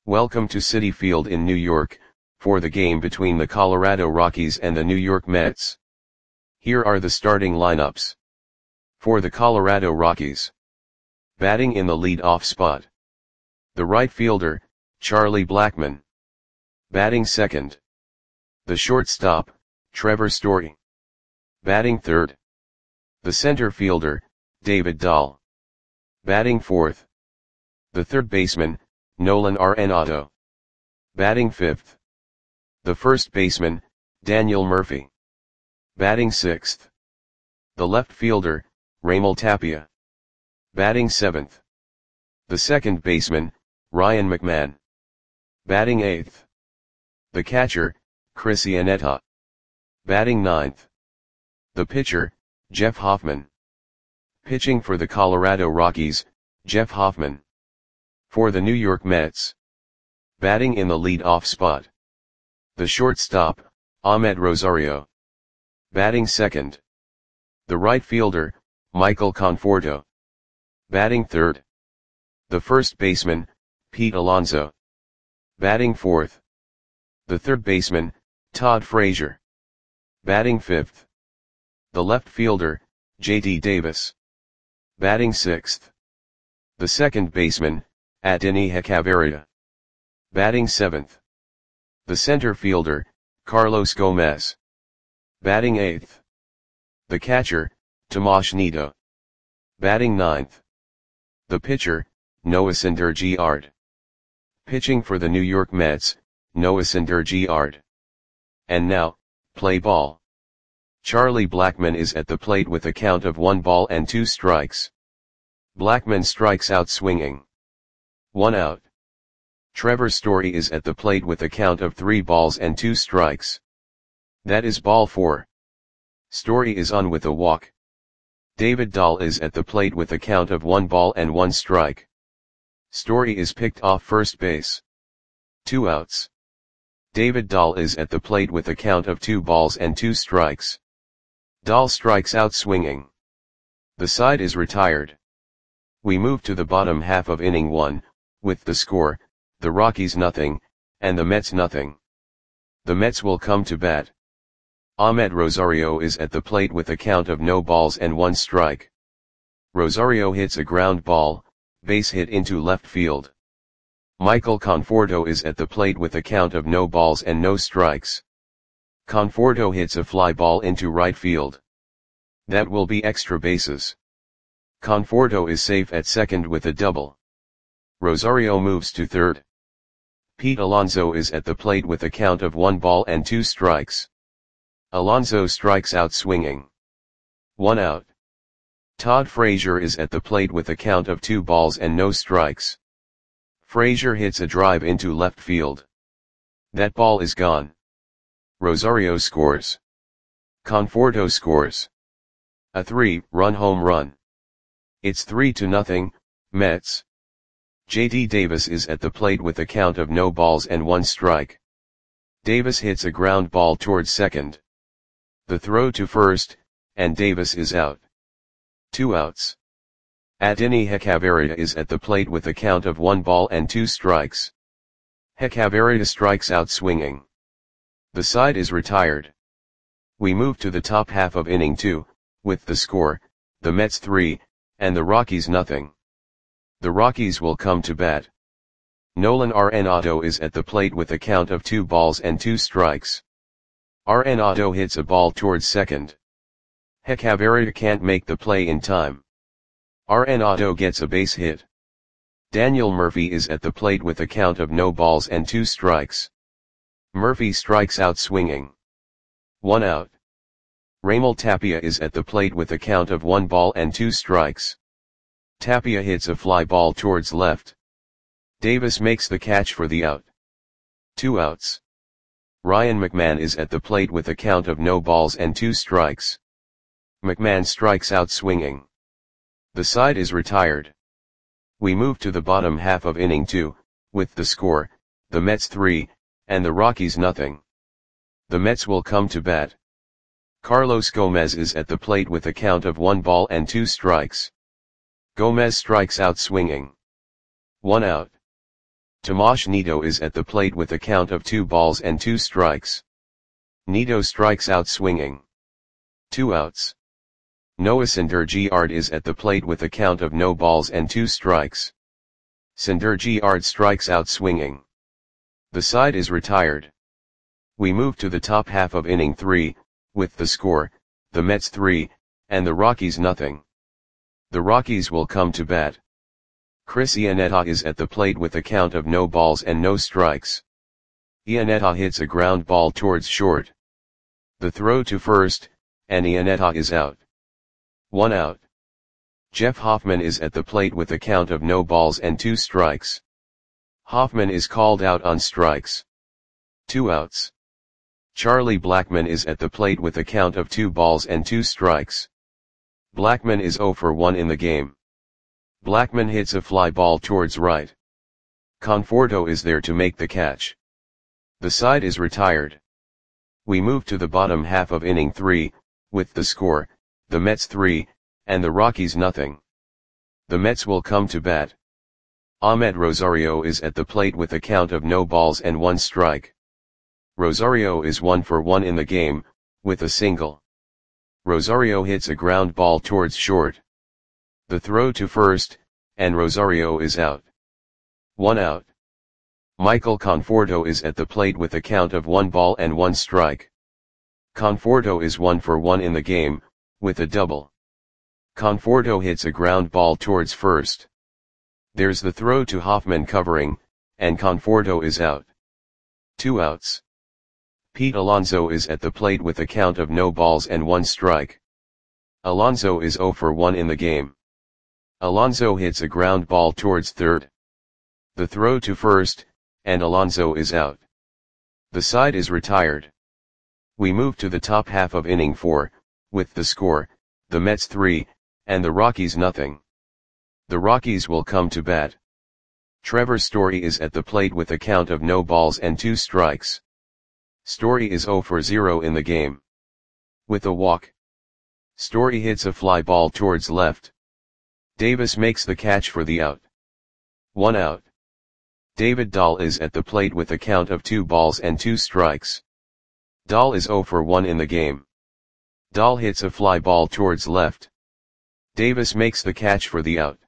Welcome to Citi Field in New York, for the game between the Colorado Rockies and the New York Mets. Here are the starting lineups. For the Colorado Rockies. Batting in the lead-off spot. The right fielder, Charlie Blackmon. Batting second. The shortstop, Trevor Story. Batting third. The center fielder, David Dahl. Batting fourth. The third baseman, Nolan Arenado. Batting fifth. The first baseman, Daniel Murphy. Batting sixth. The left fielder, Raimel Tapia. Batting seventh. The second baseman, Ryan McMahon. Batting eighth. The catcher, Chris Iannetta. Batting ninth. The pitcher, Jeff Hoffman. Pitching for the Colorado Rockies, Jeff Hoffman. For the New York Mets. Batting in the lead-off spot. The shortstop, Amed Rosario. Batting second. The right fielder, Michael Conforto. Batting third. The first baseman, Pete Alonso. Batting fourth. The third baseman, Todd Frazier. Batting fifth. The left fielder, J.D. Davis. Batting sixth. The second baseman, Adeiny Hechavarria. Batting seventh. The center fielder, Carlos Gomez. Batting eighth. The catcher, Tomas Nido. Batting ninth. The pitcher, Noah Syndergaard. Pitching for the New York Mets, Noah Syndergaard. And now, play ball. Charlie Blackmon is at the plate with a count of 1 ball and 2 strikes. Blackmon strikes out swinging. 1 out. Trevor Story is at the plate with a count of 3 balls and 2 strikes. That is ball 4. Story is on with a walk. David Dahl is at the plate with a count of 1 ball and 1 strike. Story is picked off first base. 2 outs. David Dahl is at the plate with a count of 2 balls and 2 strikes. Dahl strikes out swinging. The side is retired. We move to the bottom half of inning 1, with the score, the Rockies nothing, and the Mets nothing. The Mets will come to bat. Amed Rosario is at the plate with a count of no balls and 1 strike. Rosario hits a ground ball, base hit into left field. Michael Conforto is at the plate with a count of no balls and no strikes. Conforto hits a fly ball into right field. That will be extra bases. Conforto is safe at second with a double. Rosario moves to third. Pete Alonso is at the plate with a count of 1 ball and 2 strikes. Alonso strikes out swinging. 1 out. Todd Frazier is at the plate with a count of 2 balls and no strikes. Frazier hits a drive into left field. That ball is gone. Rosario scores. Conforto scores. A 3-run home run. It's 3-0, Mets. J.D. Davis is at the plate with a count of no balls and 1 strike. Davis hits a ground ball towards second. The throw to first, and Davis is out. 2 outs. Adeiny Hechavarria is at the plate with a count of 1 ball and 2 strikes. Hechavarria strikes out swinging. The side is retired. We move to the top half of inning 2, with the score, the Mets 3, and the Rockies nothing. The Rockies will come to bat. Nolan Arenado is at the plate with a count of 2 balls and 2 strikes. Arenado hits a ball towards second. Hechavarria can't make the play in time. Arenado gets a base hit. Daniel Murphy is at the plate with a count of no balls and 2 strikes. Murphy strikes out swinging. 1 out. Raimel Tapia is at the plate with a count of 1 ball and 2 strikes. Tapia hits a fly ball towards left. Davis makes the catch for the out. 2 outs. Ryan McMahon is at the plate with a count of no balls and 2 strikes. McMahon strikes out swinging. The side is retired. We move to the bottom half of inning 2, with the score, the Mets 3, and the Rockies nothing. The Mets will come to bat. Carlos Gomez is at the plate with a count of 1 ball and 2 strikes. Gomez strikes out swinging. 1 out. Tomasz Nito is at the plate with a count of 2 balls and 2 strikes. Nito strikes out swinging. 2 outs. Noah Syndergaard is at the plate with a count of no balls and 2 strikes. Syndergaard strikes out swinging. The side is retired. We move to the top half of inning 3, with the score, the Mets 3, and the Rockies nothing. The Rockies will come to bat. Chris Iannetta is at the plate with a count of no balls and no strikes. Iannetta hits a ground ball towards short. The throw to first, and Iannetta is out. 1 out. Jeff Hoffman is at the plate with a count of no balls and 2 strikes. Hoffman is called out on strikes. 2 outs. Charlie Blackmon is at the plate with a count of 2 balls and 2 strikes. Blackmon is 0 for 1 in the game. Blackmon hits a fly ball towards right. Conforto is there to make the catch. The side is retired. We move to the bottom half of inning 3, with the score, the Mets 3, and the Rockies nothing. The Mets will come to bat. Ahmed Rosario is at the plate with a count of no balls and 1 strike. Rosario is 1 for 1 in the game, with a single. Rosario hits a ground ball towards short. The throw to first, and Rosario is out. 1 out. Michael Conforto is at the plate with a count of 1 ball and 1 strike. Conforto is 1 for 1 in the game, with a double. Conforto hits a ground ball towards first. There's the throw to Hoffman covering, and Conforto is out. 2 outs. Pete Alonso is at the plate with a count of no balls and 1 strike. Alonso is 0 for 1 in the game. Alonso hits a ground ball towards third. The throw to first, and Alonso is out. The side is retired. We move to the top half of inning 4, with the score, the Mets 3, and the Rockies nothing. The Rockies will come to bat. Trevor Story is at the plate with a count of no balls and 2 strikes. Story is 0 for 0 in the game. With a walk. Story hits a fly ball towards left. Davis makes the catch for the out. 1 out. David Dahl is at the plate with a count of 2 balls and 2 strikes. Dahl is 0 for 1 in the game. Dahl hits a fly ball towards left. Davis makes the catch for the out.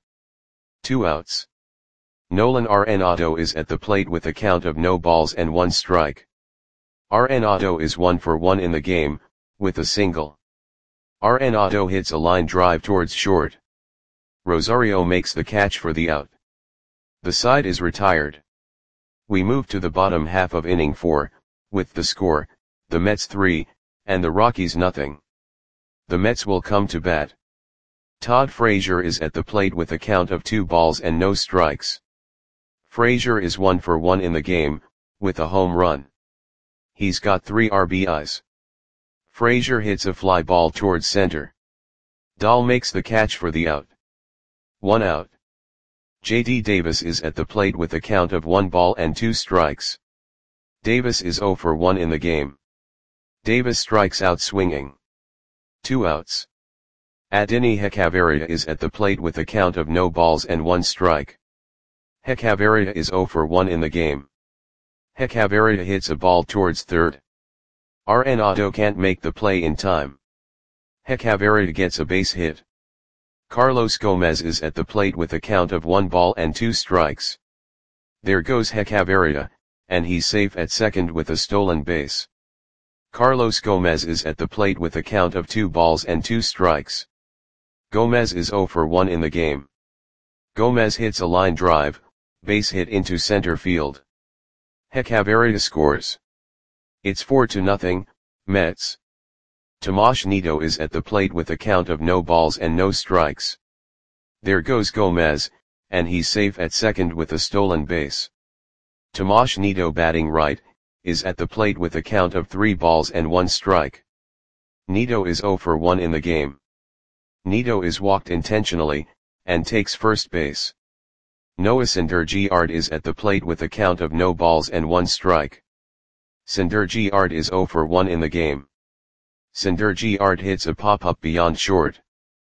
2 outs. Nolan Arenado is at the plate with a count of no balls and 1 strike. Arenado is 1 for 1 in the game, with a single. Arenado hits a line drive towards short. Rosario makes the catch for the out. The side is retired. We move to the bottom half of inning 4, with the score, the Mets 3, and the Rockies nothing. The Mets will come to bat. Todd Frazier is at the plate with a count of 2 balls and no strikes. Frazier is 1 for 1 in the game, with a home run. He's got 3 RBIs. Frazier hits a fly ball towards center. Dahl makes the catch for the out. 1 out. J.D. Davis is at the plate with a count of 1 ball and 2 strikes. Davis is 0 for 1 in the game. Davis strikes out swinging. 2 outs. Adeiny Hechavarria is at the plate with a count of no balls and 1 strike. Hechavarria is 0 for 1 in the game. Hechavarria hits a ball towards third. Arenado can't make the play in time. Hechavarria gets a base hit. Carlos Gomez is at the plate with a count of 1 ball and 2 strikes. There goes Hechavarria, and he's safe at second with a stolen base. Carlos Gomez is at the plate with a count of 2 balls and 2 strikes. Gomez is 0 for 1 in the game. Gomez hits a line drive, base hit into center field. Hechavarria scores. It's 4-0, Mets. Tomasz Nito is at the plate with a count of no balls and no strikes. There goes Gomez, and he's safe at second with a stolen base. Tomasz Nito batting right, is at the plate with a count of 3 balls and 1 strike. Nito is 0 for 1 in the game. Nito is walked intentionally, and takes first base. Noah Syndergaard is at the plate with a count of no balls and 1 strike. Syndergaard is 0 for 1 in the game. Syndergaard hits a pop-up beyond short.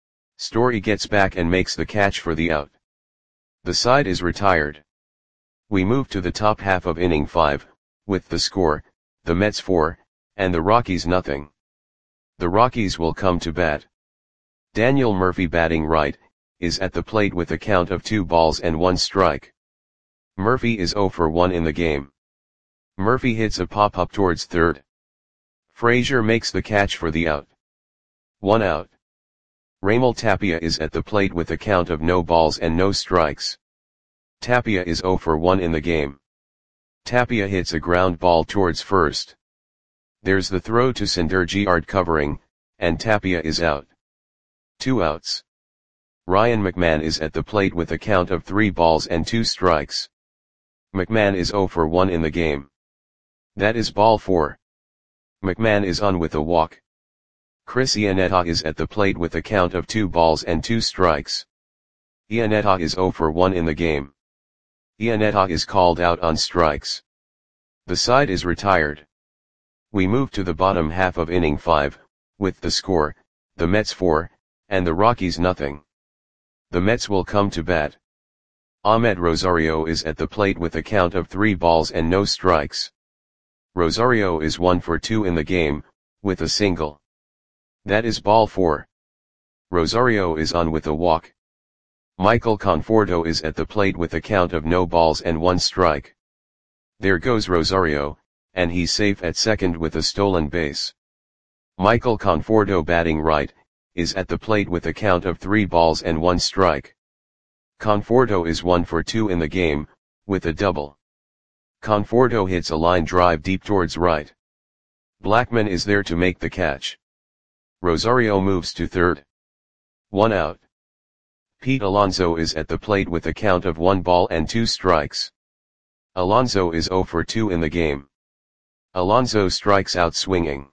Story gets back and makes the catch for the out. The side is retired. We move to the top half of inning 5, with the score, the Mets 4, and the Rockies nothing. The Rockies will come to bat. Daniel Murphy batting right, is at the plate with a count of 2 balls and 1 strike. Murphy is 0 for 1 in the game. Murphy hits a pop-up towards third. Frazier makes the catch for the out. 1 out. Raimel Tapia is at the plate with a count of no balls and no strikes. Tapia is 0 for 1 in the game. Tapia hits a ground ball towards first. There's the throw to Syndergaard covering, and Tapia is out. 2 outs. Ryan McMahon is at the plate with a count of 3 balls and 2 strikes. McMahon is 0 for 1 in the game. That is ball 4. McMahon is on with a walk. Chris Iannetta is at the plate with a count of 2 balls and 2 strikes. Iannetta is 0 for 1 in the game. Iannetta is called out on strikes. The side is retired. We move to the bottom half of inning 5, with the score, the Mets 4, and the Rockies nothing. The Mets will come to bat. Ahmed Rosario is at the plate with a count of 3 balls and no strikes. Rosario is 1 for 2 in the game, with a single. That is ball 4. Rosario is on with a walk. Michael Conforto is at the plate with a count of no balls and 1 strike. There goes Rosario, and he's safe at second with a stolen base. Michael Conforto batting right, is at the plate with a count of 3 balls and 1 strike. Conforto is 1 for 2 in the game, with a double. Conforto hits a line drive deep towards right. Blackmon is there to make the catch. Rosario moves to third. 1 out. Pete Alonso is at the plate with a count of 1 ball and 2 strikes. Alonso is 0 for 2 in the game. Alonso strikes out swinging.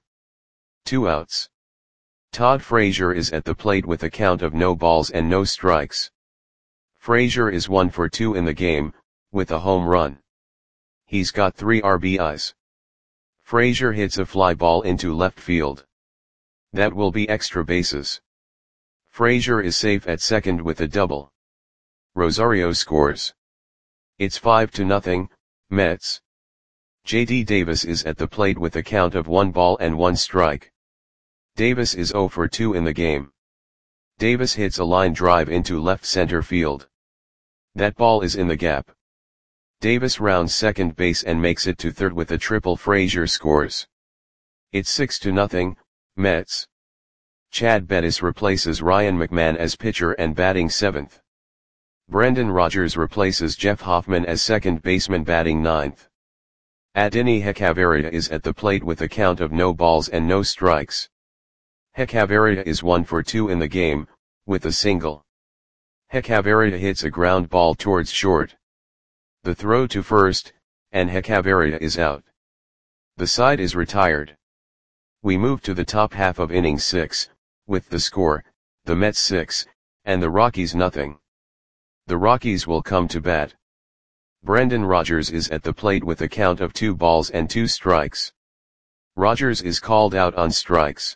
2 outs. Todd Frazier is at the plate with a count of no balls and no strikes. Frazier is 1 for 2 in the game, with a home run. He's got 3 RBIs. Frazier hits a fly ball into left field. That will be extra bases. Frazier is safe at second with a double. Rosario scores. It's 5-0, Mets. J.D. Davis is at the plate with a count of 1 ball and 1 strike. Davis is 0 for 2 in the game. Davis hits a line drive into left center field. That ball is in the gap. Davis rounds second base and makes it to third with a triple. Frazier scores. It's 6-0, Mets. Chad Bettis replaces Ryan McMahon as pitcher and batting 7th. Brendan Rodgers replaces Jeff Hoffman as second baseman batting 9th. Adeiny Hechavarria is at the plate with a count of no balls and no strikes. Hechavarria is 1 for 2 in the game, with a single. Hechavarria hits a ground ball towards short. The throw to first, and Hechavarria is out. The side is retired. We move to the top half of inning 6, with the score, the Mets 6, and the Rockies nothing. The Rockies will come to bat. Brendan Rodgers is at the plate with a count of 2 balls and 2 strikes. Rodgers is called out on strikes.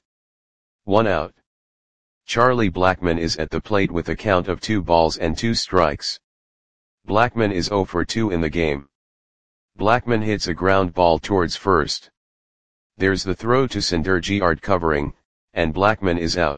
1 out. Charlie Blackmon is at the plate with a count of 2 balls and 2 strikes. Blackmon is 0 for 2 in the game. Blackmon hits a ground ball towards first. There's the throw to Syndergaard covering, and Blackmon is out.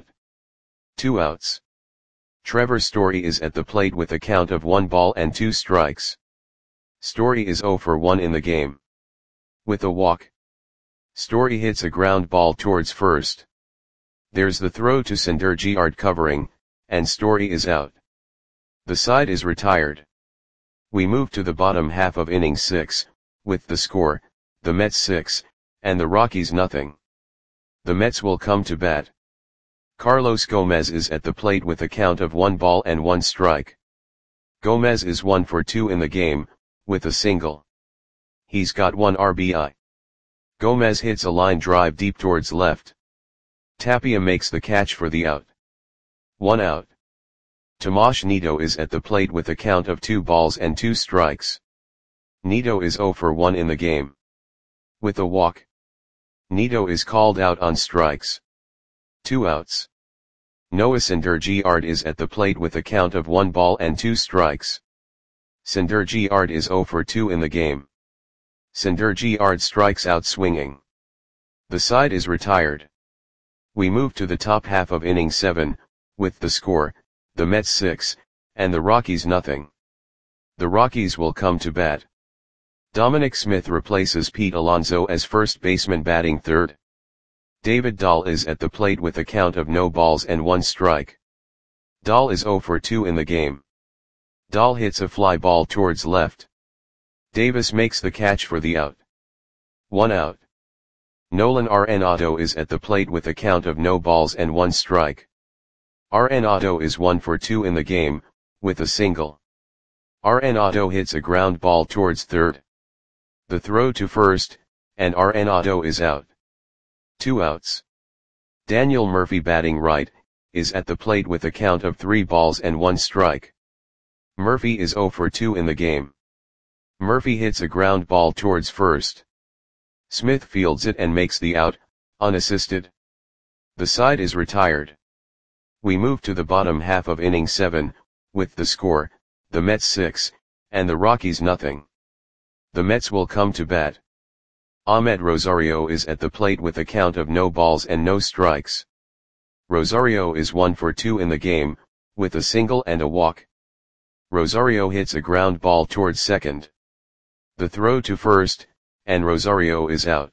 2 outs. Trevor Story is at the plate with a count of 1 ball and 2 strikes. Story is 0 for 1 in the game. With a walk. Story hits a ground ball towards first. There's the throw to Syndergaard covering, and Story is out. The side is retired. We move to the bottom half of inning 6, with the score, the Mets 6, and the Rockies nothing. The Mets will come to bat. Carlos Gomez is at the plate with a count of 1 ball and 1 strike. Gomez is 1 for 2 in the game, with a single. He's got 1 RBI. Gomez hits a line drive deep towards left. Tapia makes the catch for the out. 1 out. Tomas Nido is at the plate with a count of 2 balls and 2 strikes. Nido is 0 for 1 in the game. With a walk. Nido is called out on strikes. 2 outs. Noah Syndergaard is at the plate with a count of 1 ball and 2 strikes. Syndergaard is 0 for 2 in the game. Syndergaard strikes out swinging. The side is retired. We move to the top half of inning 7, with the score, the Mets 6, and the Rockies nothing. The Rockies will come to bat. Dominic Smith replaces Pete Alonso as first baseman batting third. David Dahl is at the plate with a count of no balls and 1 strike. Dahl is 0 for 2 in the game. Dahl hits a fly ball towards left. Davis makes the catch for the out. 1 out. Nolan Arenado is at the plate with a count of no balls and 1 strike. Arenado is 1 for 2 in the game, with a single. Arenado hits a ground ball towards third. The throw to first, and Arenado is out. 2 outs. Daniel Murphy batting right, is at the plate with a count of 3 balls and 1 strike. Murphy is 0 for 2 in the game. Murphy hits a ground ball towards first. Smith fields it and makes the out, unassisted. The side is retired. We move to the bottom half of inning 7, with the score, the Mets 6, and the Rockies nothing. The Mets will come to bat. Ahmed Rosario is at the plate with a count of no balls and no strikes. Rosario is 1 for 2 in the game, with a single and a walk. Rosario hits a ground ball towards second. The throw to first, and Rosario is out.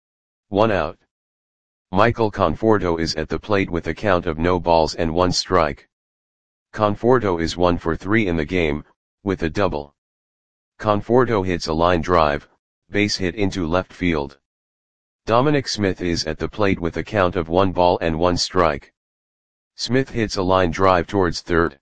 1 out. Michael Conforto is at the plate with a count of no balls and 1 strike. Conforto is 1 for 3 in the game, with a double. Conforto hits a line drive, base hit into left field. Dominic Smith is at the plate with a count of 1 ball and 1 strike. Smith hits a line drive towards third.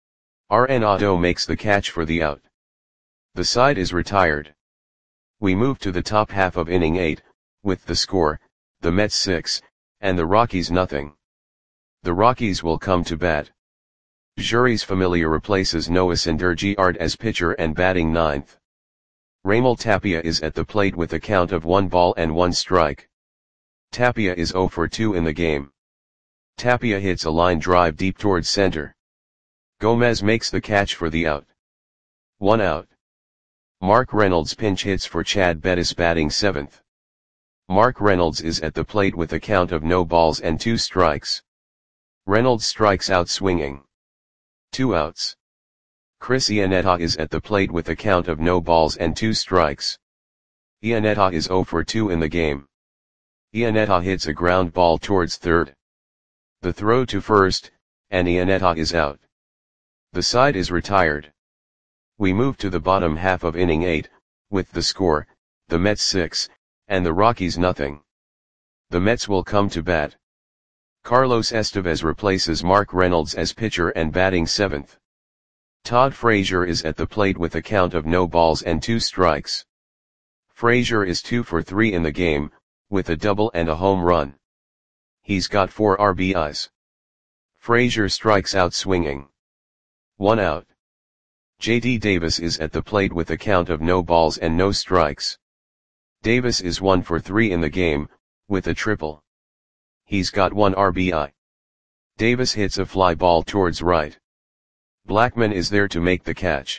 Arenado makes the catch for the out. The side is retired. We move to the top half of inning 8, with the score, the Mets 6, and the Rockies nothing. The Rockies will come to bat. Jeurys Familia replaces Noah Syndergaard as pitcher and batting ninth. Raimel Tapia is at the plate with a count of 1 ball and 1 strike. Tapia is 0 for 2 in the game. Tapia hits a line drive deep towards center. Gomez makes the catch for the out. 1 out. Mark Reynolds pinch hits for Chad Bettis batting 7th. Mark Reynolds is at the plate with a count of no balls and 2 strikes. Reynolds strikes out swinging. 2 outs. Chris Iannetta is at the plate with a count of no balls and 2 strikes. Iannetta is 0 for 2 in the game. Iannetta hits a ground ball towards third. The throw to first, and Iannetta is out. The side is retired. We move to the bottom half of inning 8, with the score, the Mets 6, and the Rockies nothing. The Mets will come to bat. Carlos Estevez replaces Mark Reynolds as pitcher and batting 7th. Todd Frazier is at the plate with a count of no balls and 2 strikes. Frazier is 2 for 3 in the game, with a double and a home run. He's got 4 RBIs. Frazier strikes out swinging. 1 out. J.D. Davis is at the plate with a count of no balls and no strikes. Davis is 1 for 3 in the game, with a triple. He's got 1 RBI. Davis hits a fly ball towards right. Blackman is there to make the catch.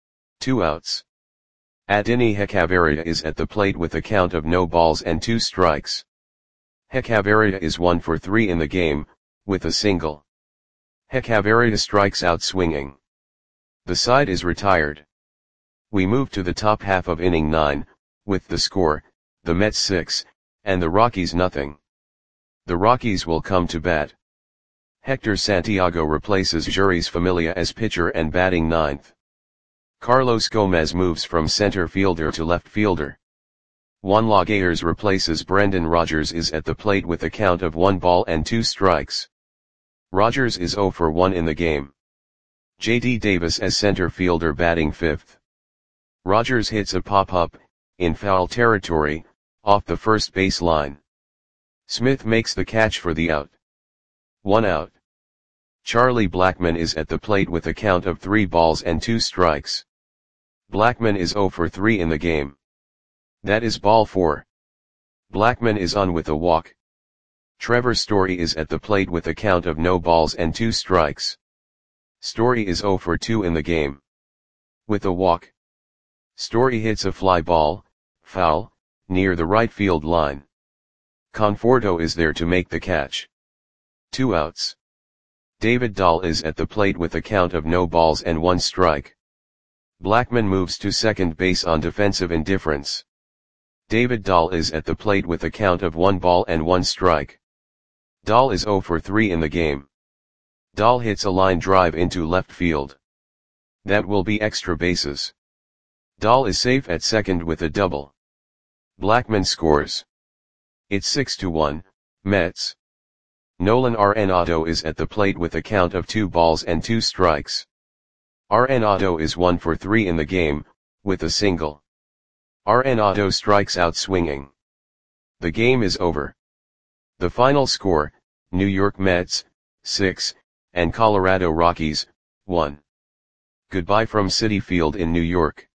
2 outs. Adeiny Hechavarria is at the plate with a count of no balls and 2 strikes. Hechavarria is 1 for 3 in the game, with a single. Hechavarria strikes out swinging. The side is retired. We move to the top half of inning 9, with the score, the Mets 6, and the Rockies nothing. The Rockies will come to bat. Hector Santiago replaces Jeurys Familia as pitcher and batting 9th. Carlos Gomez moves from center fielder to left fielder. Juan Lagares replaces Brendan Rodgers is at the plate with a count of 1 ball and 2 strikes. Rodgers is 0 for 1 in the game. J.D. Davis as center fielder batting 5th. Rodgers hits a pop-up, in foul territory, off the first base line. Smith makes the catch for the out. 1 out. Charlie Blackmon is at the plate with a count of 3 balls and 2 strikes. Blackmon is 0 for 3 in the game. That is ball 4. Blackmon is on with a walk. Trevor Story is at the plate with a count of no balls and 2 strikes. Story is 0 for 2 in the game. with a walk. Story hits a fly ball, foul, near the right field line. Conforto is there to make the catch. 2 outs. David Dahl is at the plate with a count of no balls and 1 strike. Blackmon moves to second base on defensive indifference. David Dahl is at the plate with a count of 1 ball and 1 strike. Dahl is 0 for 3 in the game. Dahl hits a line drive into left field. That will be extra bases. Dahl is safe at second with a double. Blackmon scores. It's 6-1, Mets. Nolan Arenado is at the plate with a count of 2 balls and 2 strikes. Arenado is 1 for 3 in the game, with a single. Arenado strikes out swinging. The game is over. The final score, New York Mets, 6, and Colorado Rockies, 1. Goodbye from Citi Field in New York.